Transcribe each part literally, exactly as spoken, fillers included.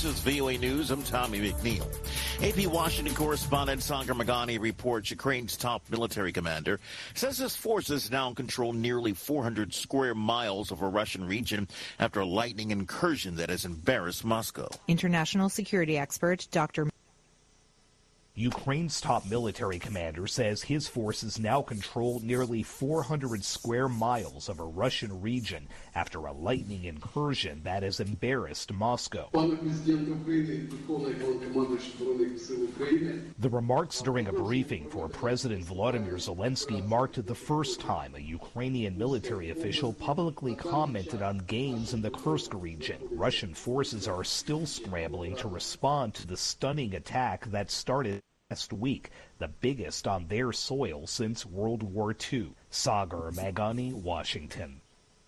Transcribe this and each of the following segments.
This is V O A News. I'm Tommy McNeil. A P Washington correspondent Sagar Meghani reports Ukraine's top military commander says his forces now control nearly four hundred square miles of a Russian region after a lightning incursion that has embarrassed Moscow. International security expert Doctor Ukraine's top military commander says his forces now control nearly four hundred square miles of a Russian region after a lightning incursion that has embarrassed Moscow. The remarks during a briefing for President Volodymyr Zelensky marked the first time a Ukrainian military official publicly commented on gains in the Kursk region. Russian forces are still scrambling to respond to the stunning attack that started last week, the biggest on their soil since World War Two. Sagar Meghani, Washington.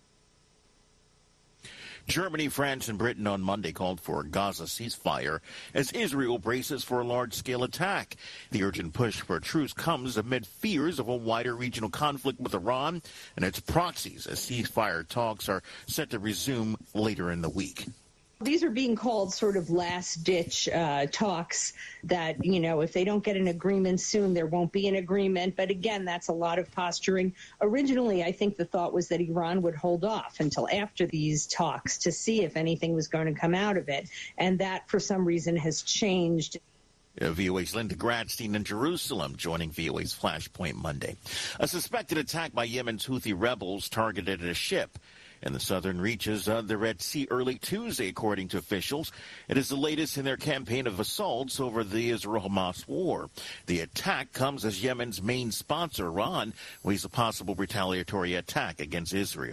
Germany, France, and Britain on Monday called for a Gaza ceasefire as Israel braces for a large-scale attack. The urgent push for a truce comes amid fears of a wider regional conflict with Iran and its proxies as ceasefire talks are set to resume later in the week. These are being called sort of last-ditch uh, talks that, you know, if they don't get an agreement soon, there won't be an agreement. But again, that's a lot of posturing. Originally, I think the thought was that Iran would hold off until after these talks to see if anything was going to come out of it. And that, for some reason, has changed. Uh, V O A's Linda Gradstein in Jerusalem joining V O A's Flashpoint Monday. A suspected attack by Yemen's Houthi rebels targeted a ship in the southern reaches of the Red Sea early Tuesday, according to officials. It is the latest in their campaign of assaults over the Israel-Hamas war. The attack comes as Yemen's main sponsor, Iran, weighs a possible retaliatory attack against Israel.